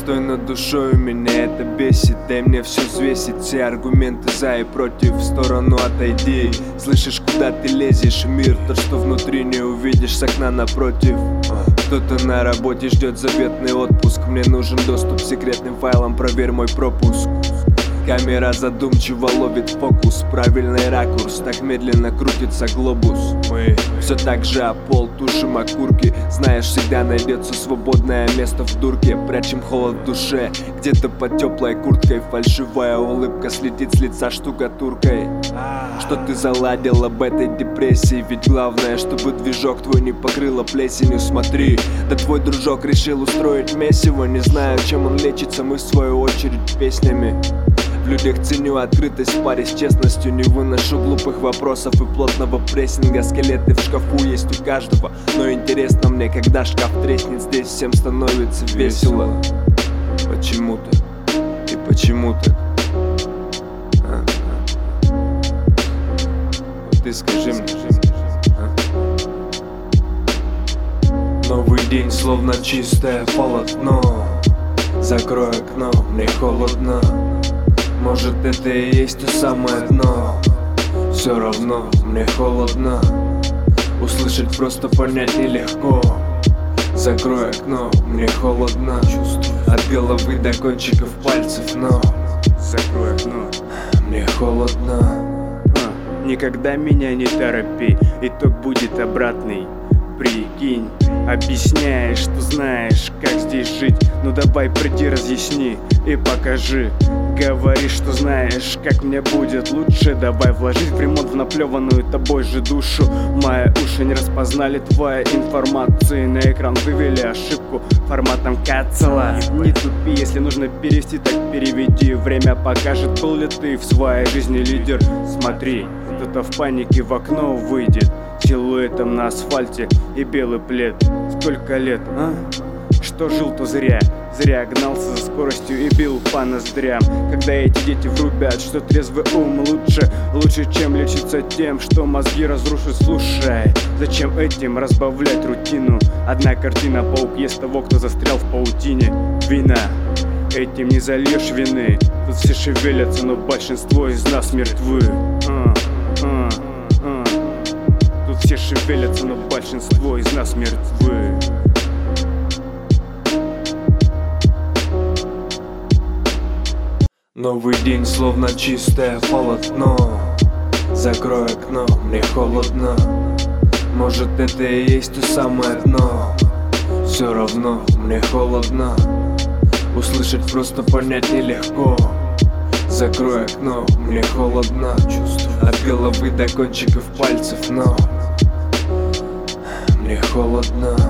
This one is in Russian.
пустой над душой, меня это бесит. Дай мне все взвесить, все аргументы за и против. В сторону отойди, слышишь, куда ты лезешь? Мир, то, что внутри не увидишь с окна напротив. Кто-то на работе ждет заветный отпуск. Мне нужен доступ к секретным файлам, проверь мой пропуск. Камера задумчиво ловит фокус, правильный ракурс, так медленно крутится глобус. Мы все так же о пол тушим окурки. Знаешь, всегда найдется свободное место в дурке. Прячем холод в душе, где-то под теплой курткой. Фальшивая улыбка слетит с лица штукатуркой. Что ты заладил об этой депрессии? Ведь главное, чтобы движок твой не покрыло плесенью. Смотри, да твой дружок решил устроить месиво. Не знаю, чем он лечится, мы в свою очередь песнями. В людях ценю открытость в паре с честностью. Не выношу глупых вопросов и плотного прессинга. Скелеты в шкафу есть у каждого, но интересно мне, когда шкаф треснет. Здесь всем становится весело. Почему так? И почему так? Ты скажи мне. Новый день словно чистое полотно. Закрой окно, мне холодно. Может, это и есть то самое дно. Все равно мне холодно. Услышать, просто понять нелегко. Закрой окно, мне холодно. От головы до кончиков пальцев, но закрой окно, мне холодно. Никогда меня не торопи, итог будет обратный. Прикинь, объясняешь, что знаешь, как здесь жить. Ну давай приди, разъясни и покажи. Говори, что знаешь, как мне будет лучше. Давай вложить в ремонт в наплеванную тобой же душу. Мои уши не распознали твоей информации. На экран вывели ошибку форматом кацала. Не тупи, если нужно перевести, так переведи. Время покажет, был ли ты в своей жизни лидер. Смотри, кто-то в панике в окно выйдет силуэтом на асфальте и белый плед. Сколько лет, а? Что жил, то зря. Зря гнался за скоростью и бил по ноздрям. Когда эти дети врубят, что трезвый ум лучше, чем лечиться тем, что мозги разрушит. Слушай, зачем этим разбавлять рутину? Одна картина, паук ест того, кто застрял в паутине. Вина, этим не зальешь вины. Тут все шевелятся, но большинство из нас мертвы. Тут все шевелятся, но большинство из нас мертвы. Новый день словно чистое полотно. Закрой окно, мне холодно. Может, это и есть то самое дно. Все равно мне холодно. Услышать, просто понять нелегко. Закрой окно, мне холодно. От головы до кончиков пальцев, но мне холодно.